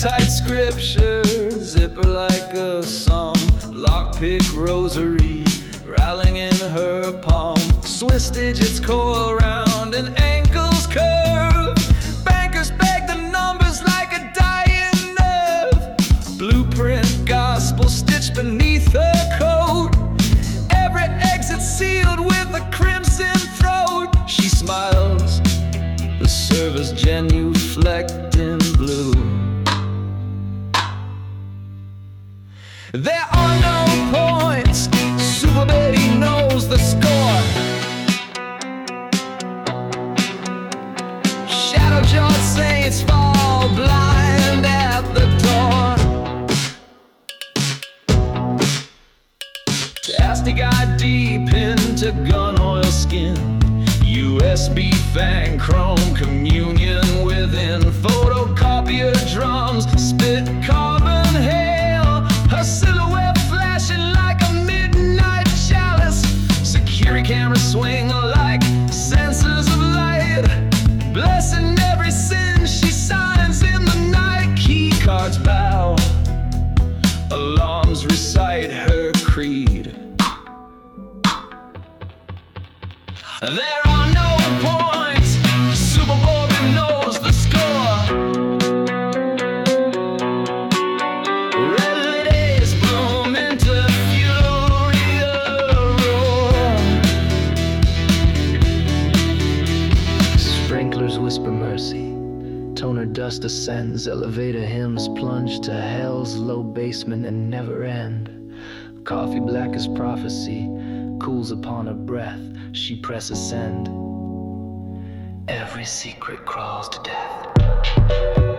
tight scripture, zipper like a psalm, lockpick rosary rattling in her palm. Swiss digits coil round and ankles curve. Bankers beg the numbers like a dying nerve. Blueprint gospel stitched beneath her coat. Every exit sealed with a crimson throat. She smiles, the service genuflect in blue. There are no points, Super Betty knows the score. Shadow-jawed saints fall blind at the door. Tasty got deep into gun oil skin, USB fang chrome communion within. Photocopier drums spit carbon hail, her silhouette flashing like a midnight chalice. Security cameras swing like sensors of light, blessing every sin she signs in the night. Key cards bow, alarms recite her creed. There are no points, Super Bobby knows the score. Red days bloom into fury roar. Sprinklers whisper mercy, toner dust ascends. Elevator hymns plunge to hell's low basement and never end. Coffee black as prophecy cools upon her breath. She presses send. Every secret crawls to death.